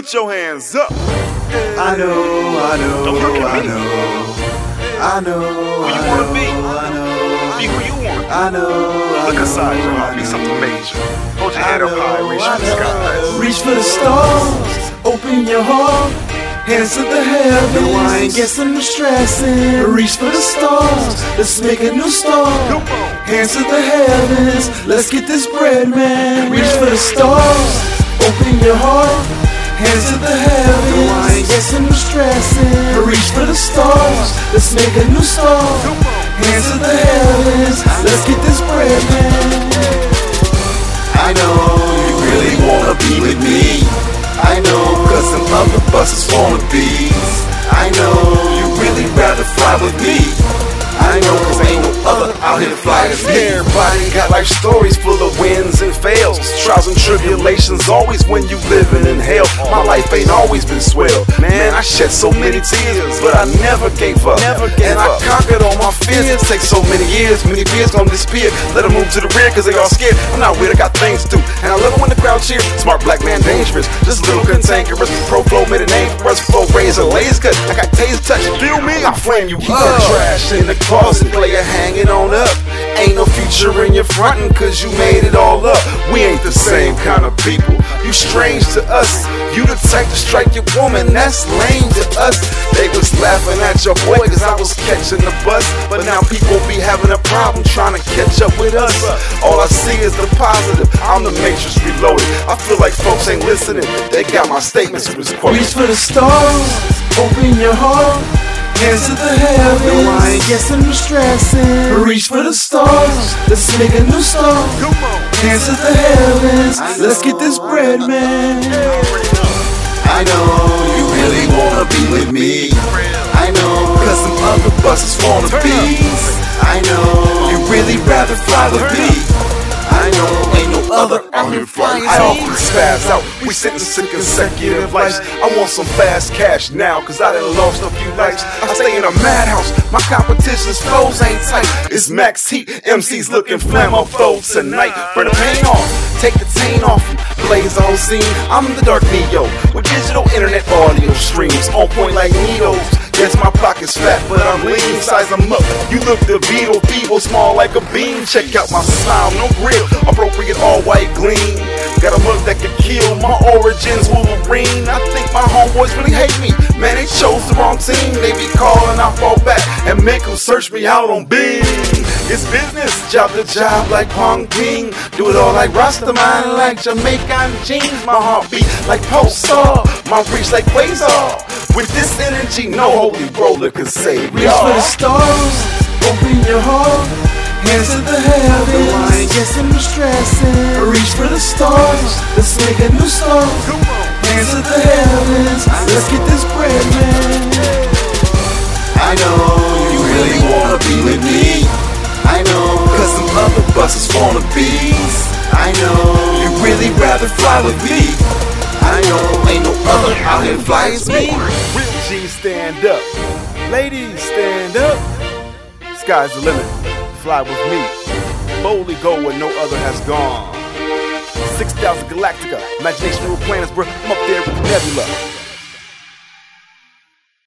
Put your hands up. I know. Don't look at me. I know. Who you wanna be? Be who you want. I know. Look aside, y'all. Be something major. Hold your head up high. Reach for the sky. Reach for the stars. Open your heart. Hands to the heavens. No, I ain't guessing no stressing. Reach for the stars. Let's make a new start. Hands to the heavens. Let's get this bread, man. Reach for the stars. Open your heart. Hands to the heavens. No, I ain't guessing no stressing. Reach for the stars. Let's make a new start. Hands to the heavens. Let's get this bread, man. I know you really wanna be with me. I know, cause some other buses wanna be. I know you really rather fly with me. I know, cause ain't no other out here to fly as me. Everybody got life stories full of wins and fails, trials and tribulations always when you living in hell. My life ain't always been swell. Man, I shed so many tears, but I never gave up. And I conquered all my fears. It takes so many years, many fears gonna disappear. Let them move to the rear cause they all scared. I'm not weird, I got things to do. And I love it when the crowd cheers. Smart black man dangerous, just a little cantankerous. Pro flow made a name for us, flow razor, laser cut. I got taser touch, feel me? I'll flame you up. Trash in the closet, player hanging on up. Ain't no future in your frontin' cause you made it all up. We ain't the same kind of people. You strange to us. You the type to strike your woman, that's lame to us. They was laughing at your boy cause I was catching the bus. But now people be having a problem trying to catch up with us. All I see is the positive, I'm the Matrix reloaded. I feel like folks ain't listening, they got my statements for this quote. Reach for the stars, open your heart. Hands to the heavens. No, I ain't guessing no stressing. Reach for the stars. Let's make a new start. Hands to the heavens. Let's get this bread, man. I know you really wanna be with me. I know, cause some other buses wanna be. I know you really rather fly with me. I know ain't no other out here flying. I often spaz out. We sentence in consecutive lives. I want some fast cash now, cause I done lost a few lives. I stay in a madhouse. My competition's flows ain't tight. It's max heat. MCs looking flammable tonight. Burn the paint off. Take the taint off. Blaze on scene. I'm the Dark Neo with digital internet audio streams on point like needles. Yes, my pocket's fat, but I'm lean, size them up. You look DeVito, feeble, small like a bean. Check out my style, no grill, appropriate all white gleam. Got a mug that can kill, my origins Wolverine. I think my homeboys really hate me. Man, they chose the wrong team. They be calling, I fall back and make them search me out on Bing. It's business, job to job like Pong Ping. Do it all like Rastaman, like Jamaican jeans. My heartbeat like Pulsar, my reach like Quasar. With this energy, no holy roller can save me. Reach for the stars, open your heart. Hands to the heavens. No, I ain't guessing no stressing. Reach for the stars, let's make a new start. Hands to the heavens, let's get this bread, man. I know you really wanna be with me. I know, cause some other buses wanna be. I know you really rather fly with me. I know ain't no other out here fly as me. Real G's stand up. Ladies stand up. Sky's the limit. Fly with me. Boldly go where no other has gone. 6,000 Galactica. Imagination of planets, bro. I'm up there with the nebula.